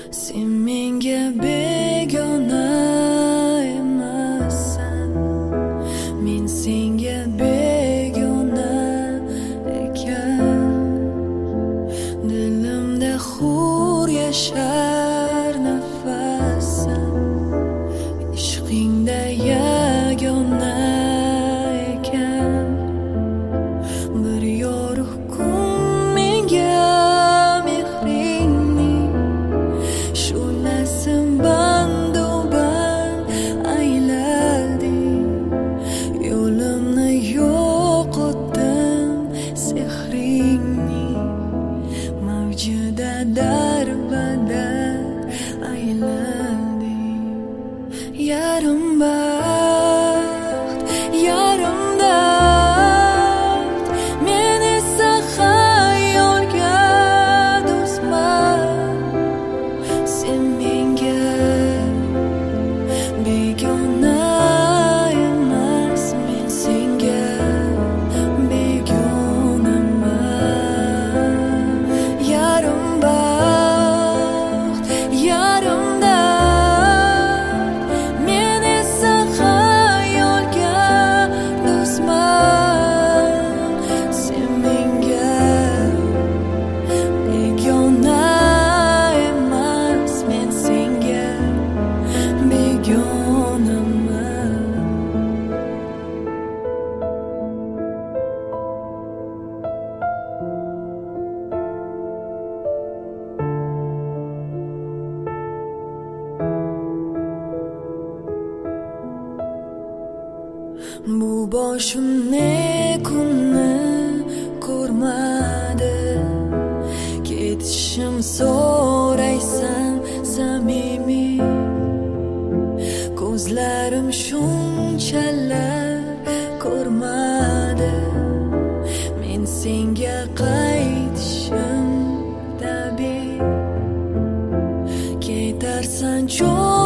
Sen menga begona emassan, men senga begona ekan. Dilimda hur yashar nafasan, ishqingda yagona ekan. Bir yorug' kun menga mehringning shu'lasin bandu band aylading. Yo'limni yo'qotdim sehringning mavjida darbadar aylading. Yarim baxt, yarim dard, men esa xayolga do'stman. Sen menga begona emas, men senga begonaman. Yarim baxt, yarim dard, men esa xayolga do'stman. Sen menga begona emas, men senga begonaman. Bu boshimni kunni ko'rmadi, ketishim so'raysan samimiy. Ko'zlarim shunchalar ko'rmadi, men senga qaytishim tabiiy. Ketarsan